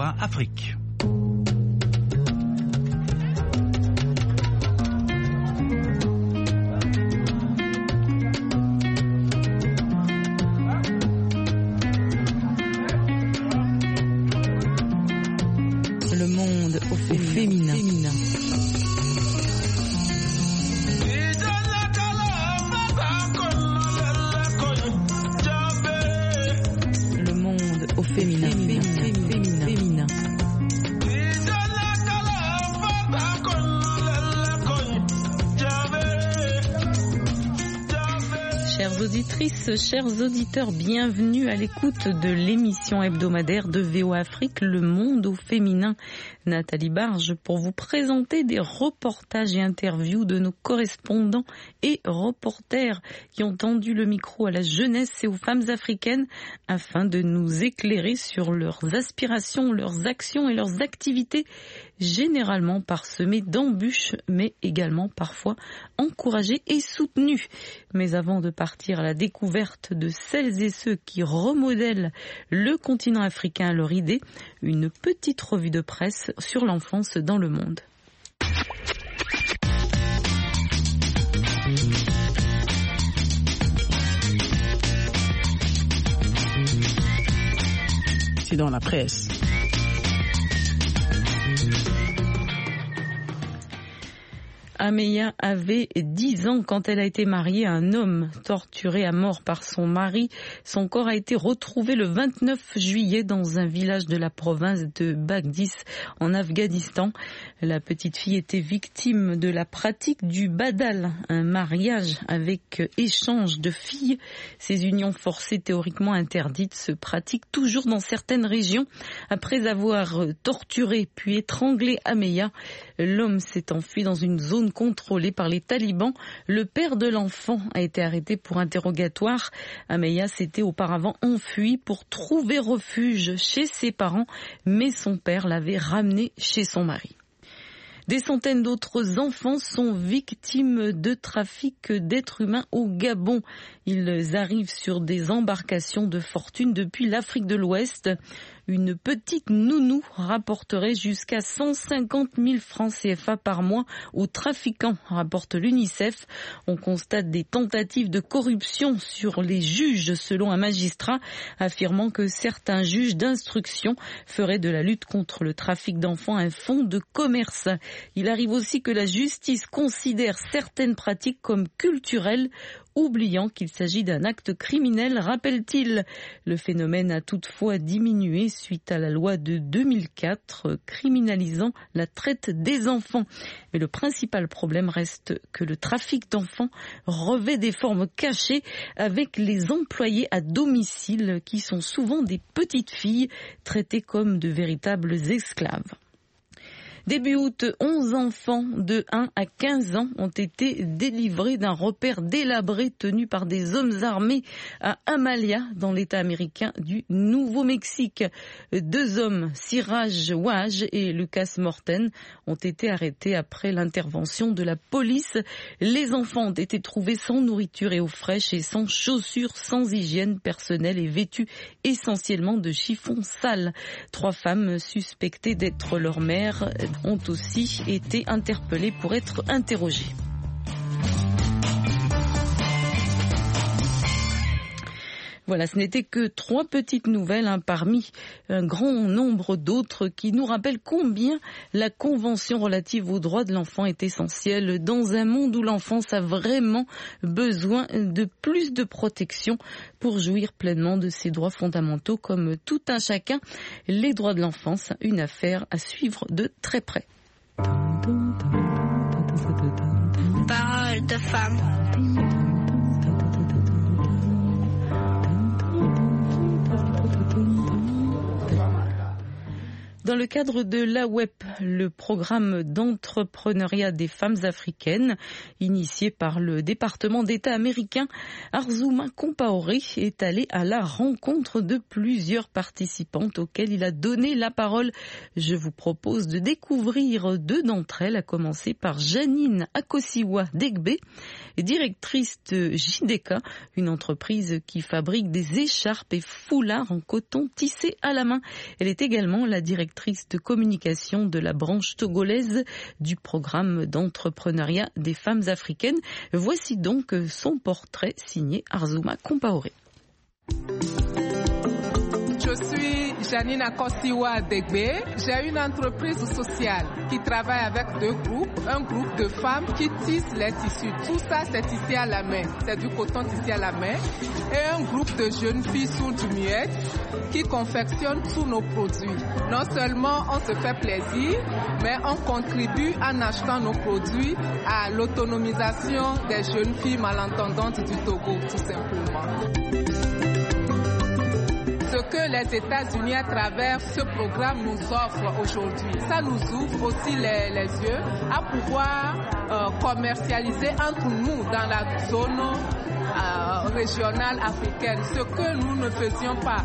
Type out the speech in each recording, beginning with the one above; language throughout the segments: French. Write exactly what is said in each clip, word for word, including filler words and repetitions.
O A Afrique. Le monde au féminin. féminin. Le monde au féminin. féminin. féminin. féminin. Chères auditrices, chers auditeurs, bienvenue à l'écoute de l'émission hebdomadaire de V O A Afrique, Le Monde au Féminin. Nathalie Barge pour vous présenter des reportages et interviews de nos correspondants et reporters qui ont tendu le micro à la jeunesse et aux femmes africaines afin de nous éclairer sur leurs aspirations, leurs actions et leurs activités, généralement parsemées d'embûches, mais également parfois encouragées et soutenues. Mais avant de partir à la découverte de celles et ceux qui remodèlent le continent africain à leur idée, une petite revue de presse sur l'enfance dans le monde. C'est dans la presse. Ameya avait dix ans quand elle a été mariée à un homme torturé à mort par son mari. Son corps a été retrouvé le vingt-neuf juillet dans un village de la province de Bagdis en Afghanistan. La petite fille était victime de la pratique du badal, un mariage avec échange de filles. Ces unions forcées théoriquement interdites se pratiquent toujours dans certaines régions. Après avoir torturé puis étranglé Ameya, l'homme s'est enfui dans une zone contrôlée par les talibans. Le père de l'enfant a été arrêté pour interrogatoire. Ameya s'était auparavant enfui pour trouver refuge chez ses parents, mais son père l'avait ramené chez son mari. Des centaines d'autres enfants sont victimes de trafic d'êtres humains au Gabon. Ils arrivent sur des embarcations de fortune depuis l'Afrique de l'Ouest. Une petite nounou rapporterait jusqu'à cent cinquante mille francs C F A par mois aux trafiquants, rapporte l'UNICEF. On constate des tentatives de corruption sur les juges, selon un magistrat, affirmant que certains juges d'instruction feraient de la lutte contre le trafic d'enfants un fonds de commerce. Il arrive aussi que la justice considère certaines pratiques comme culturelles, oubliant qu'il s'agit d'un acte criminel, rappelle-t-il. Le phénomène a toutefois diminué suite à la loi de deux mille quatre criminalisant la traite des enfants. Mais le principal problème reste que le trafic d'enfants revêt des formes cachées avec les employés à domicile qui sont souvent des petites filles traitées comme de véritables esclaves. Début août, onze enfants de un à quinze ans ont été délivrés d'un repère délabré tenu par des hommes armés à Amalia, dans l'État américain du Nouveau-Mexique. Deux hommes, Siraj Waj et Lucas Morten, ont été arrêtés après l'intervention de la police. Les enfants ont été trouvés sans nourriture et eau fraîche et sans chaussures, sans hygiène personnelle et vêtus essentiellement de chiffons sales. Trois femmes suspectées d'être leur mère ont aussi été interpellés pour être interrogés. Voilà, ce n'était que trois petites nouvelles hein, parmi un grand nombre d'autres qui nous rappellent combien la Convention relative aux droits de l'enfant est essentielle dans un monde où l'enfance a vraiment besoin de plus de protection pour jouir pleinement de ses droits fondamentaux comme tout un chacun. Les droits de l'enfance, une affaire à suivre de très près. Parole de femme. Dans le cadre de l'A W E P, le programme d'entrepreneuriat des femmes africaines, initié par le département d'État américain, Arzuma Compaoré est allé à la rencontre de plusieurs participantes auxquelles il a donné la parole. Je vous propose de découvrir deux d'entre elles, à commencer par Janine Akosiwa Degbe, directrice de J D K, une entreprise qui fabrique des écharpes et foulards en coton tissé à la main. Elle est également la directrice directrice de communication de la branche togolaise du programme d'entrepreneuriat des femmes africaines. Voici donc son portrait signé Arzouma Compaoré. Je suis Janine Akosiwa Degbe. J'ai une entreprise sociale qui travaille avec deux groupes. Un groupe de femmes qui tissent les tissus. Tout ça, c'est tissé à la main. C'est du coton tissé à la main. Et un groupe de jeunes filles sous du muette qui confectionnent tous nos produits. Non seulement on se fait plaisir, mais on contribue en achetant nos produits à l'autonomisation des jeunes filles malentendantes du Togo, tout simplement. Ce que les États-Unis à travers ce programme nous offrent aujourd'hui, ça nous ouvre aussi les, les yeux à pouvoir euh, commercialiser entre nous dans la zone euh, régionale africaine, ce que nous ne faisions pas.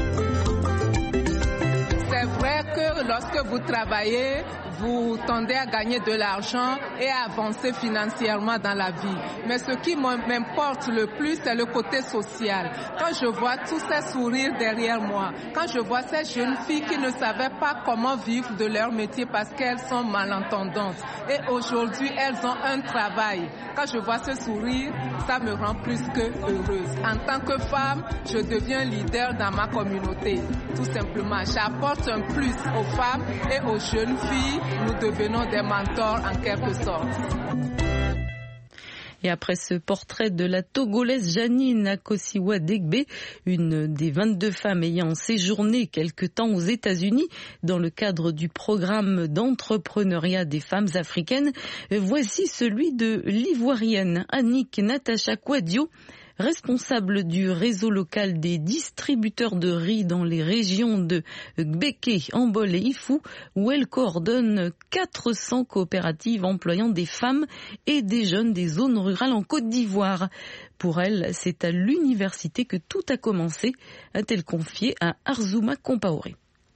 C'est vrai que lorsque vous travaillez, vous tendez à gagner de l'argent et à avancer financièrement dans la vie. Mais ce qui m'importe le plus, c'est le côté social. Quand je vois tous ces sourires derrière moi, quand je vois ces jeunes filles qui ne savaient pas comment vivre de leur métier parce qu'elles sont malentendantes. Et aujourd'hui, elles ont un travail. Quand je vois ce sourire, ça me rend plus que heureuse. En tant que femme, je deviens leader dans ma communauté. Tout simplement, j'apporte un plus aux femmes et aux jeunes filles. Nous devenons des mentors en quelque sorte. Et après ce portrait de la Togolaise Janine Akosiwa Degbe, une des vingt-deux femmes ayant séjourné quelque temps aux États-Unis dans le cadre du programme d'entrepreneuriat des femmes africaines, voici celui de l'Ivoirienne Annick Natacha Kouadio, responsable du réseau local des distributeurs de riz dans les régions de Gbeke, Ambol et Ifou, où elle coordonne quatre cents coopératives employant des femmes et des jeunes des zones rurales en Côte d'Ivoire. Pour elle, c'est à l'université que tout a commencé, a-t-elle confié à Arzouma Compaoré.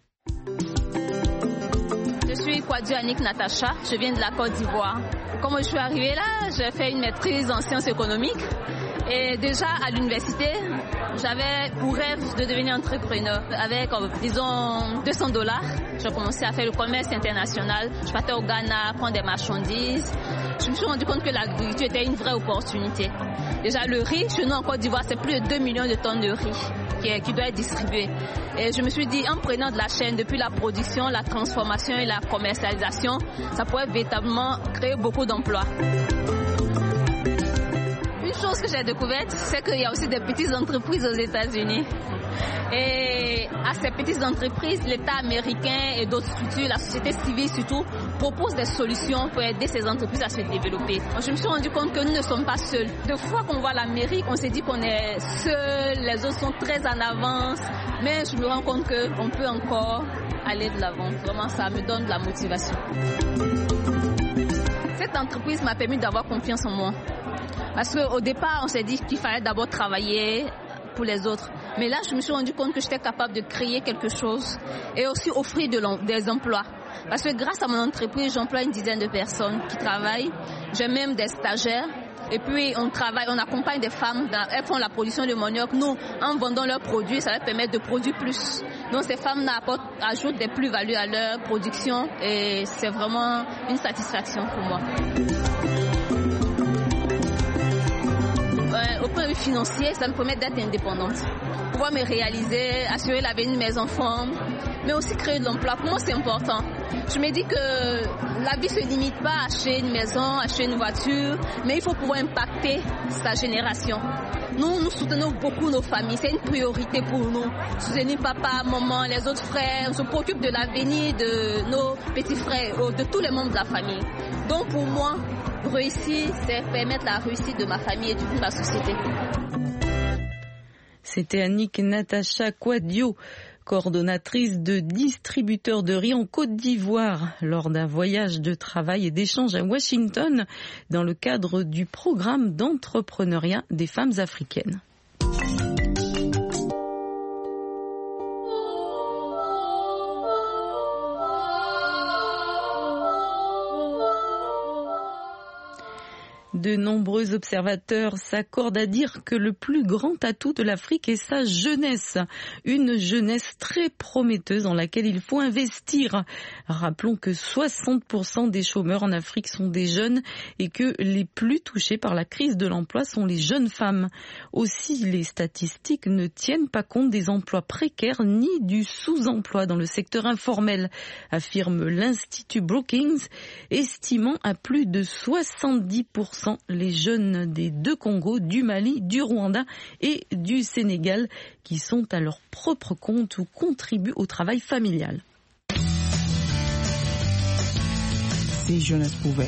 Je suis Kouadio Annick Natacha, je viens de la Côte d'Ivoire. Comme je suis arrivée là, j'ai fait une maîtrise en sciences économiques. Et déjà à l'université, j'avais pour rêve de devenir entrepreneur. Avec, disons, deux cents dollars, j'ai commencé à faire le commerce international. Je partais au Ghana, prendre des marchandises. Je me suis rendu compte que l'agriculture était une vraie opportunité. Déjà le riz, chez nous en Côte d'Ivoire, c'est plus de deux millions de tonnes de riz qui, qui doit être distribué. Et je me suis dit, en prenant de la chaîne depuis la production, la transformation et la commercialisation, ça pourrait véritablement créer beaucoup d'emplois. Une chose que j'ai découverte, c'est qu'il y a aussi des petites entreprises aux États-Unis. Et à ces petites entreprises, l'État américain et d'autres structures, la société civile surtout, proposent des solutions pour aider ces entreprises à se développer. Je me suis rendu compte que nous ne sommes pas seuls. De fois qu'on voit l'Amérique, on s'est dit qu'on est seuls, les autres sont très en avance. Mais je me rends compte qu'on peut encore aller de l'avant. Vraiment, ça me donne de la motivation. Cette entreprise m'a permis d'avoir confiance en moi. Parce qu'au départ, on s'est dit qu'il fallait d'abord travailler pour les autres. Mais là, je me suis rendu compte que j'étais capable de créer quelque chose et aussi offrir de des emplois. Parce que grâce à mon entreprise, j'emploie une dizaine de personnes qui travaillent. J'ai même des stagiaires. Et puis, on travaille, on accompagne des femmes. Dans, elles font la production de manioc. Nous, en vendant leurs produits, ça leur permet de produire plus. Donc, ces femmes ajoutent des plus-values à leur production et c'est vraiment une satisfaction pour moi. Au point de vue financier, ça me permet d'être indépendante, pouvoir me réaliser, assurer l'avenir de mes enfants, mais aussi créer de l'emploi. Pour moi, c'est important. Je me dis que la vie ne se limite pas à acheter une maison, acheter une voiture, mais il faut pouvoir impacter sa génération. Nous, nous soutenons beaucoup nos familles, c'est une priorité pour nous. Soutenir papa, maman, les autres frères, on se préoccupe de l'avenir de nos petits frères, de tous les membres de la famille. Donc pour moi, réussir, c'est permettre la réussite de ma famille et de toute ma société. C'était Annick Natacha Kouadio, coordonnatrice de distributeurs de riz en Côte d'Ivoire, lors d'un voyage de travail et d'échange à Washington dans le cadre du programme d'entrepreneuriat des femmes africaines. De nombreux observateurs s'accordent à dire que le plus grand atout de l'Afrique est sa jeunesse. Une jeunesse très prometteuse dans laquelle il faut investir. Rappelons que soixante pour cent des chômeurs en Afrique sont des jeunes et que les plus touchés par la crise de l'emploi sont les jeunes femmes. Aussi, les statistiques ne tiennent pas compte des emplois précaires ni du sous-emploi dans le secteur informel, affirme l'Institut Brookings, estimant à plus de soixante-dix pour cent les jeunes des deux Congos, du Mali, du Rwanda et du Sénégal qui sont à leur propre compte ou contribuent au travail familial. Si jeunesse pouvait.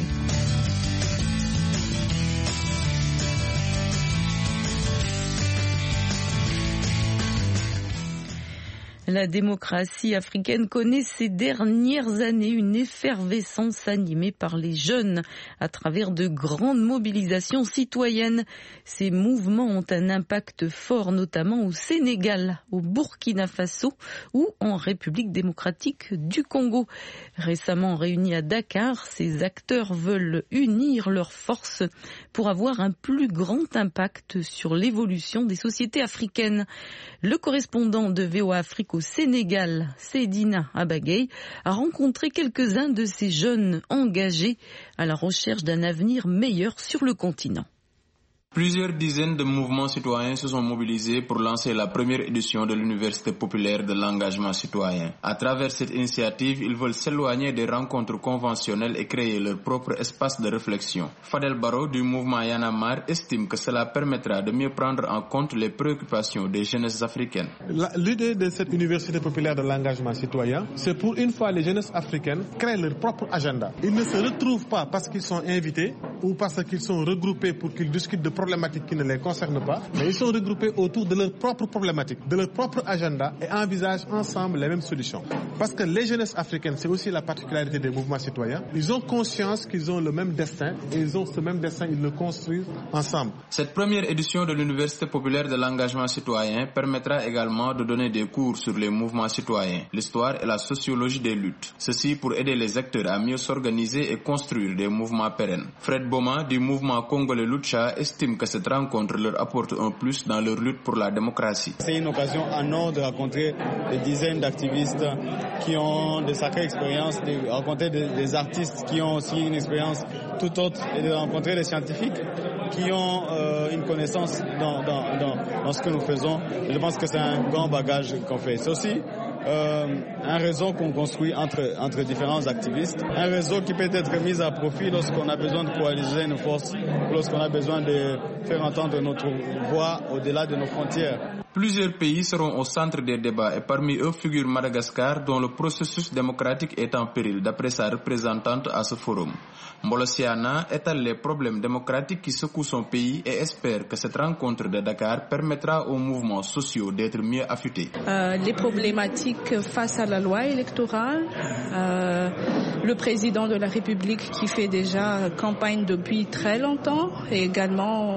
La démocratie africaine connaît ces dernières années une effervescence animée par les jeunes à travers de grandes mobilisations citoyennes. Ces mouvements ont un impact fort, notamment au Sénégal, au Burkina Faso ou en République démocratique du Congo. Récemment réunis à Dakar, ces acteurs veulent unir leurs forces pour avoir un plus grand impact sur l'évolution des sociétés africaines. Le correspondant de V O A Afrique au Sénégal, Seydina Abagay, a rencontré quelques-uns de ces jeunes engagés à la recherche d'un avenir meilleur sur le continent. Plusieurs dizaines de mouvements citoyens se sont mobilisés pour lancer la première édition de l'Université populaire de l'engagement citoyen. À travers cette initiative, ils veulent s'éloigner des rencontres conventionnelles et créer leur propre espace de réflexion. Fadel Barro du mouvement Y en a marre estime que cela permettra de mieux prendre en compte les préoccupations des jeunesses africaines. La, l'idée de cette Université populaire de l'engagement citoyen, c'est pour une fois les jeunesses africaines créent leur propre agenda. Ils ne se retrouvent pas parce qu'ils sont invités ou parce qu'ils sont regroupés pour qu'ils discutent de problématiques qui ne les concernent pas, mais ils sont regroupés autour de leurs propres problématiques, de leur propre agenda et envisagent ensemble les mêmes solutions. Parce que les jeunesses africaines, c'est aussi la particularité des mouvements citoyens, ils ont conscience qu'ils ont le même destin et ils ont ce même destin, ils le construisent ensemble. Cette première édition de l'Université populaire de l'engagement citoyen permettra également de donner des cours sur les mouvements citoyens, l'histoire et la sociologie des luttes. Ceci pour aider les acteurs à mieux s'organiser et construire des mouvements pérennes. Fred Boma du mouvement congolais Lucha estime que cette rencontre leur apporte un plus dans leur lutte pour la démocratie. C'est une occasion en or de rencontrer des dizaines d'activistes qui ont de sacrées expériences, de rencontrer des, des artistes qui ont aussi une expérience tout autre et de rencontrer des scientifiques qui ont euh, une connaissance dans, dans, dans, dans ce que nous faisons. Je pense que c'est un grand bagage qu'on fait. C'est aussi Euh, un réseau qu'on construit entre, entre différents activistes, un réseau qui peut être mis à profit lorsqu'on a besoin de coaliser nos forces, lorsqu'on a besoin de faire entendre notre voix au-delà de nos frontières. Plusieurs pays seront au centre des débats et parmi eux figure Madagascar dont le processus démocratique est en péril d'après sa représentante à ce forum. Mbolossiana étale les problèmes démocratiques qui secouent son pays et espère que cette rencontre de Dakar permettra aux mouvements sociaux d'être mieux affûtés. Euh, les problématiques face à la loi électorale, euh, le président de la République qui fait déjà campagne depuis très longtemps et également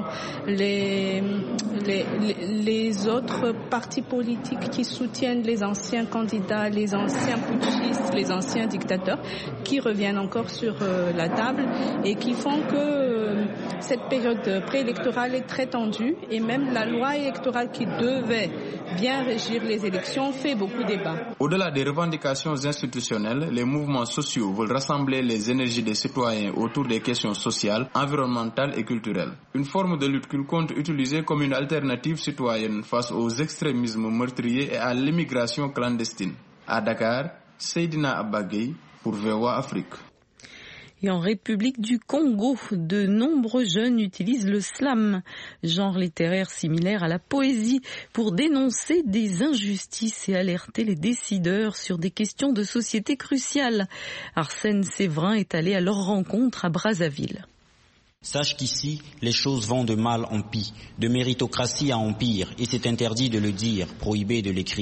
les, les, les autres partis politiques qui soutiennent les anciens candidats, les anciens putschistes, les anciens dictateurs qui reviennent encore sur euh, la table et qui font que euh, cette période préélectorale est très tendue et même la loi électorale qui devait bien régir les élections fait beaucoup débat. Au-delà des revendications institutionnelles, les mouvements sociaux veulent rassembler les énergies des citoyens autour des questions sociales, environnementales et culturelles. Une forme de lutte qu'ils comptent utiliser comme une alternative citoyenne face aux extrémismes meurtriers et à l'immigration clandestine. À Dakar, Seydina Abagay pour V O A Afrique. Et en République du Congo, de nombreux jeunes utilisent le slam, genre littéraire similaire à la poésie, pour dénoncer des injustices et alerter les décideurs sur des questions de société cruciales. Arsène Séverin est allé à leur rencontre à Brazzaville. Sache qu'ici, les choses vont de mal en pis, de méritocratie à empire, et c'est interdit de le dire, prohibé de l'écrire.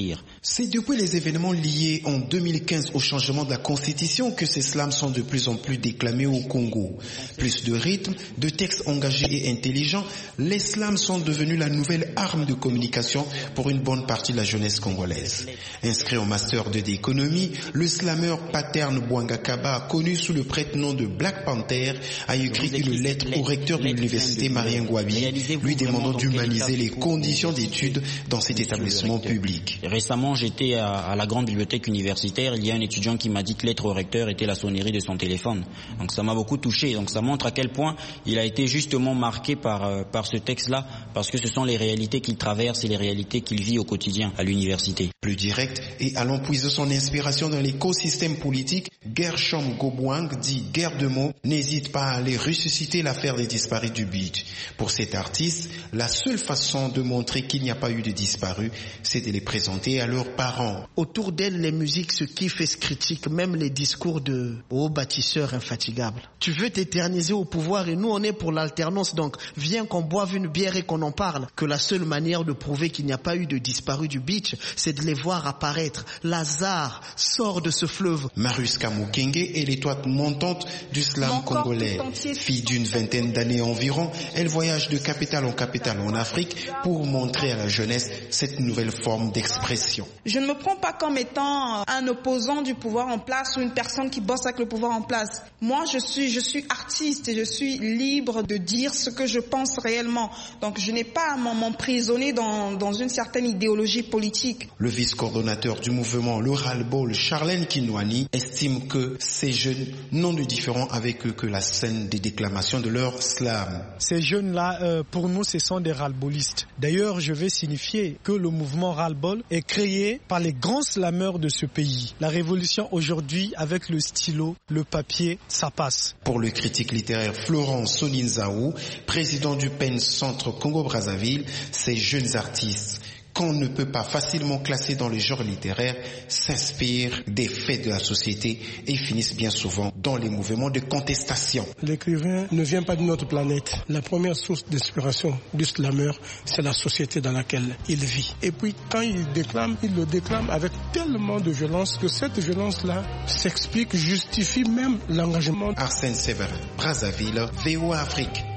C'est depuis les événements liés en deux mille quinze au changement de la Constitution que ces slams sont de plus en plus déclamés au Congo. Plus de rythme, de textes engagés et intelligents, les slams sont devenus la nouvelle arme de communication pour une bonne partie de la jeunesse congolaise. Inscrit en master deux d'économie, le slammer Paterne Bouangakaba, connu sous le prête-nom de Black Panther, a écrit une lettre au recteur de l'université Marien Ngouabi, lui demandant d'humaniser les conditions d'études dans cet établissement public. Récemment, j'étais à, à la grande bibliothèque universitaire, il y a un étudiant qui m'a dit que lettre au recteur était la sonnerie de son téléphone. Donc ça m'a beaucoup touché. Donc ça montre à quel point il a été justement marqué par, euh, par ce texte-là, parce que ce sont les réalités qu'il traverse et les réalités qu'il vit au quotidien à l'université. Plus direct et allant puiser son inspiration dans l'écosystème politique, Gershom Gobwang, dit Guerre de mots, n'hésite pas à aller ressusciter l'affaire des disparus du beach. Pour cet artiste, la seule façon de montrer qu'il n'y a pas eu de disparus, c'est de les présenter à leurs parents. Autour d'elle, les musiques se kiffent et se critiquent, même les discours de hauts bâtisseurs infatigables. Tu veux t'éterniser au pouvoir et nous on est pour l'alternance, donc viens qu'on boive une bière et qu'on en parle. Que la seule manière de prouver qu'il n'y a pas eu de disparus du beach, c'est de les voir apparaître. Lazare sort de ce fleuve. Mariuska Mukenge est l'étoile montante du slam congolais. Fille d'une vingtaine d'années environ, elle voyage de capitale en capitale en Afrique pour montrer à la jeunesse cette nouvelle forme d'expression. Je ne me prends pas comme étant un opposant du pouvoir en place ou une personne qui bosse avec le pouvoir en place. Moi, je suis, je suis artiste et je suis libre de dire ce que je pense réellement. Donc, je n'ai pas à m'emprisonner dans, dans une certaine idéologie politique. Le vice-coordonnateur du mouvement Le Ras-le-Bol, Charlène Kinwani, estime que ces jeunes n'ont de différent avec eux que la scène des déclamations de leur slam. Ces jeunes-là, euh, pour nous, ce sont des ras-le-bolistes. D'ailleurs, je vais signifier que le mouvement Ras-le-Bol est créé par les grands slameurs de ce pays. La révolution aujourd'hui, avec le stylo, le papier, ça passe. Pour le critique littéraire Florent Soninzaou, président du P E N Centre Congo-Brazzaville, ces jeunes artistes qu'on ne peut pas facilement classer dans le genre littéraire, s'inspirent des faits de la société et finissent bien souvent dans les mouvements de contestation. L'écrivain ne vient pas de notre planète. La première source d'inspiration du slammer, c'est la société dans laquelle il vit. Et puis quand il déclame, il le déclame avec tellement de violence que cette violence-là s'explique, justifie même l'engagement. Arsène Séverin, Brazzaville, V O A Afrique.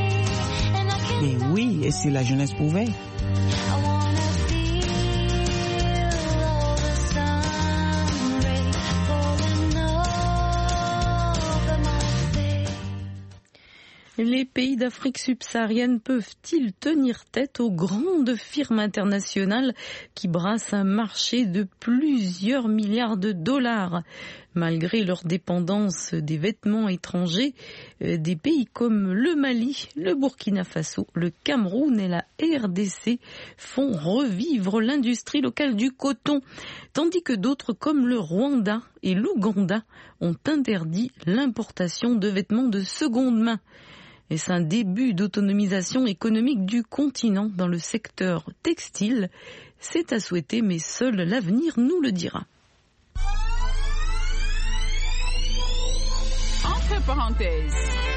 Mais oui, et si la jeunesse pouvait? Les pays d'Afrique subsaharienne peuvent-ils tenir tête aux grandes firmes internationales qui brassent un marché de plusieurs milliards de dollars? Malgré leur dépendance des vêtements étrangers, des pays comme le Mali, le Burkina Faso, le Cameroun et la R D C font revivre l'industrie locale du coton, tandis que d'autres comme le Rwanda et l'Ouganda ont interdit l'importation de vêtements de seconde main. Est-ce un début d'autonomisation économique du continent dans le secteur textile? C'est à souhaiter, mais seul l'avenir nous le dira. Entre parenthèses.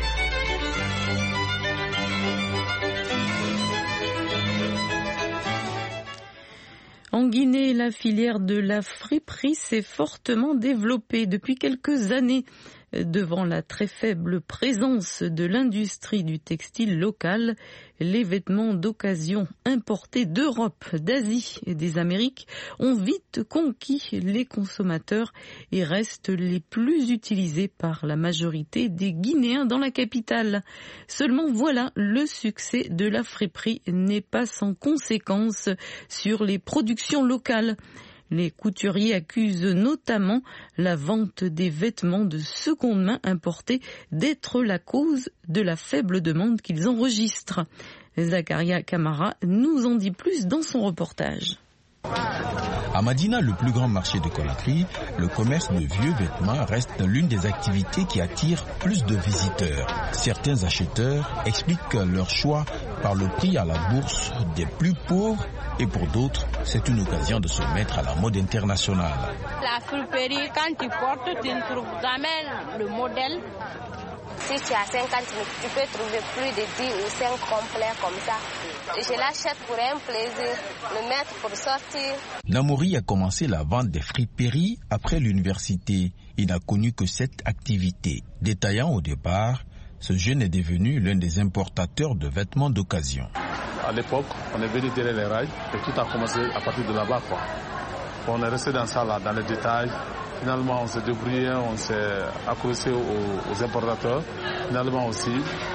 En Guinée, la filière de la friperie s'est fortement développée depuis quelques années. Devant la très faible présence de l'industrie du textile local, les vêtements d'occasion importés d'Europe, d'Asie et des Amériques ont vite conquis les consommateurs et restent les plus utilisés par la majorité des Guinéens dans la capitale. Seulement voilà, le succès de la friperie n'est pas sans conséquences sur les productions locales. Les couturiers accusent notamment la vente des vêtements de seconde main importés d'être la cause de la faible demande qu'ils enregistrent. Zakaria Kamara nous en dit plus dans son reportage. À Madina, le plus grand marché de Conakry, le commerce de vieux vêtements reste l'une des activités qui attire plus de visiteurs. Certains acheteurs expliquent leur choix par le prix à la bourse des plus pauvres et pour d'autres, c'est une occasion de se mettre à la mode internationale. La friperie, quand tu portes, tu ne trouves jamais le modèle Si tu as cinquante mille, tu peux trouver plus de dix ou cinq complets comme ça. Je l'achète pour un plaisir, le mettre pour sortir. Namouri a commencé la vente des friperies après l'université. Il n'a connu que cette activité. Détaillant au départ, ce jeune est devenu l'un des importateurs de vêtements d'occasion. À l'époque, on est venu derrière les rails et tout a commencé à partir de là-bas, quoi. On est resté dans ça, là, dans les détails. Finalement, on s'est débrouillé, on s'est accroché aux, aux importateurs. Finalement aussi,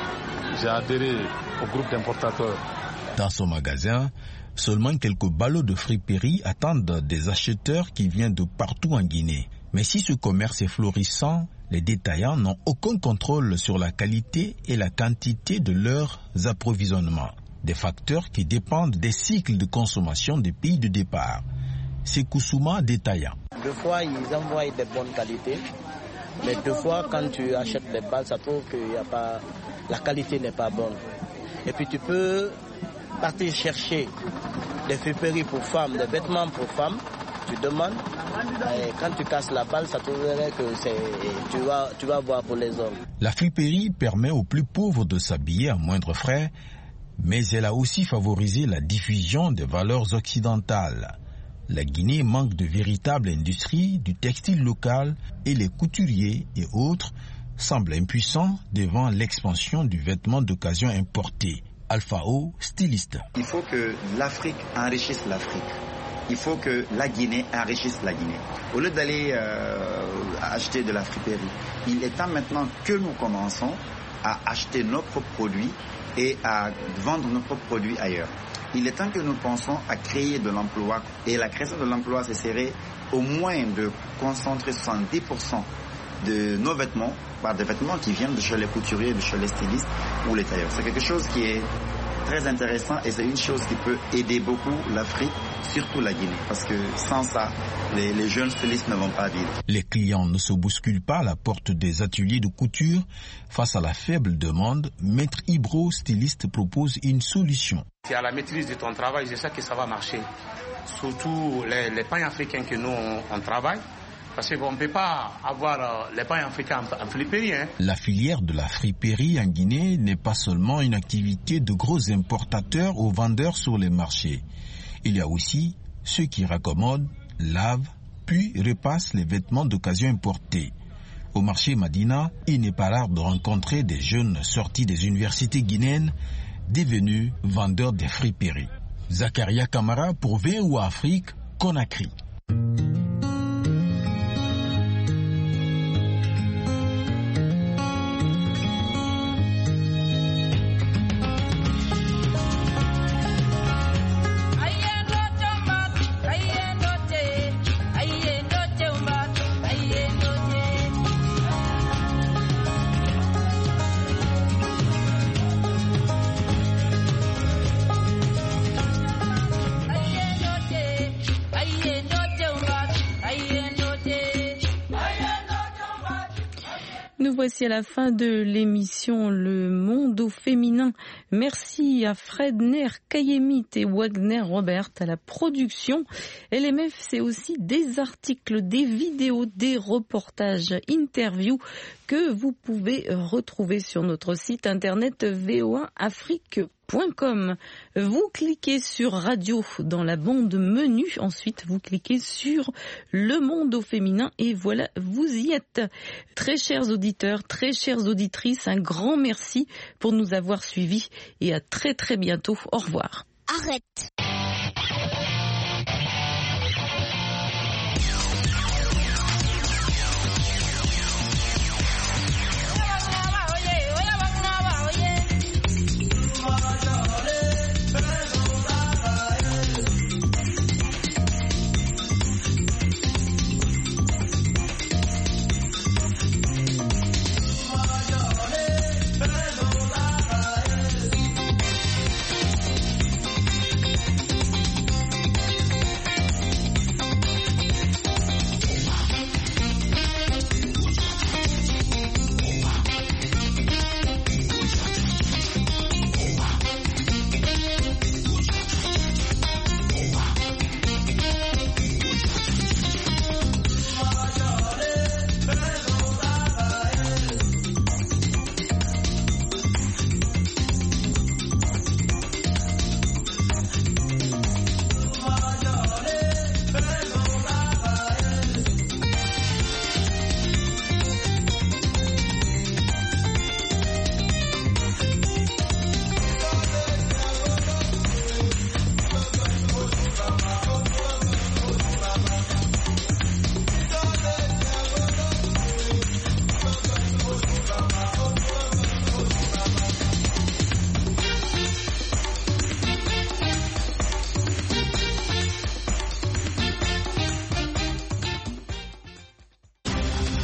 j'ai adhéré au groupe d'importateurs. Dans son magasin, seulement quelques ballots de friperie attendent des acheteurs qui viennent de partout en Guinée. Mais si ce commerce est florissant, les détaillants n'ont aucun contrôle sur la qualité et la quantité de leurs approvisionnements. Des facteurs qui dépendent des cycles de consommation des pays de départ. C'est Koussouma détaillant. Deux fois, ils envoient de bonnes qualités. Mais deux fois, quand tu achètes des balles, ça trouve que y a pas, la qualité n'est pas bonne. Et puis tu peux partir chercher des friperies pour femmes, des vêtements pour femmes. Tu demandes, et quand tu casses la balle, ça trouverait que c'est, tu vas, tu vas voir pour les hommes. La friperie permet aux plus pauvres de s'habiller à moindre frais, mais elle a aussi favorisé la diffusion des valeurs occidentales. La Guinée manque de véritables industries du textile local et les couturiers et autres semblent impuissants devant l'expansion du vêtement d'occasion importé. Alpha O, styliste. Il faut que l'Afrique enrichisse l'Afrique. Il faut que la Guinée enrichisse la Guinée. Au lieu d'aller euh, acheter de la friperie, il est temps maintenant que nous commençons à acheter nos propres produits et à vendre nos propres produits ailleurs. Il est temps que nous pensions à créer de l'emploi. Et la création de l'emploi, ce serait au moins de concentrer soixante-dix pour cent de nos vêtements par des vêtements qui viennent de chez les couturiers, de chez les stylistes ou les tailleurs. C'est quelque chose qui est très intéressant et c'est une chose qui peut aider beaucoup l'Afrique, surtout la Guinée. Parce que sans ça, les, les jeunes stylistes ne vont pas vivre. Les clients ne se bousculent pas à la porte des ateliers de couture. Face à la faible demande, Maître Ibro, styliste, propose une solution. Si à la maîtrise de ton travail, je sais que ça va marcher. Surtout les, les pains africains que nous on, on travaille. Parce qu'on ne peut pas avoir les pains africains en friperie. Hein. La filière de la friperie en Guinée n'est pas seulement une activité de gros importateurs ou vendeurs sur les marchés. Il y a aussi ceux qui raccommodent, lavent, puis repassent les vêtements d'occasion importés. Au marché Madina, il n'est pas rare de rencontrer des jeunes sortis des universités guinéennes devenus vendeurs des friperies. Zakaria Kamara pour V O A Afrique, Conakry. Nous voici à la fin de l'émission Le Monde au féminin. Merci à Fredner Kayemit et Wagner Robert à la production. L M F, c'est aussi des articles, des vidéos, des reportages, interviews que vous pouvez retrouver sur notre site internet v o un afrique point com. Vous cliquez sur radio dans la bande menu, ensuite vous cliquez sur Le Monde au féminin et voilà, vous y êtes. Très chers auditeurs, très chères auditrices, un grand merci pour nous avoir suivis et à très très bientôt. Au revoir. Arrête.